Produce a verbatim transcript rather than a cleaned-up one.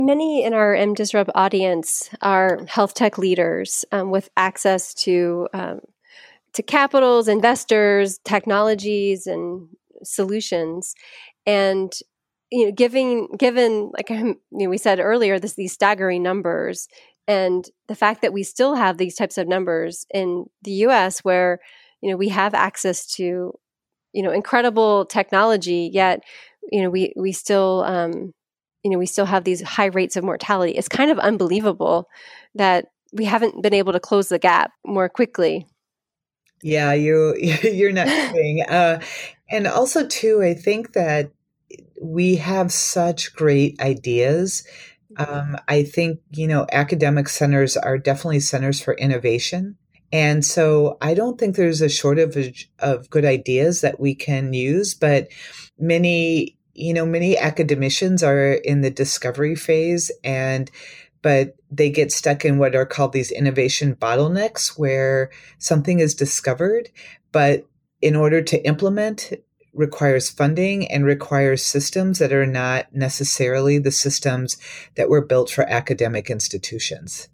Many in our MDisrupt audience are health tech leaders um, with access to um, to capitals, investors, technologies, and solutions. And you know, giving given like you know, we said earlier, this these staggering numbers, and the fact that we still have these types of numbers in the U S, where you know we have access to you know incredible technology, yet you know we we still um, you know we still have these high rates of mortality. It's kind of unbelievable that we haven't been able to close the gap more quickly. Yeah, you you're not kidding. Uh, and also too, I think that we have such great ideas. Um, I think, you know, academic centers are definitely centers for innovation. And so I don't think there's a shortage of good ideas that we can use, but many, you know, many academicians are in the discovery phase, and but they get stuck in what are called these innovation bottlenecks, where something is discovered, but in order to implement requires funding and requires systems that are not necessarily the systems that were built for academic institutions.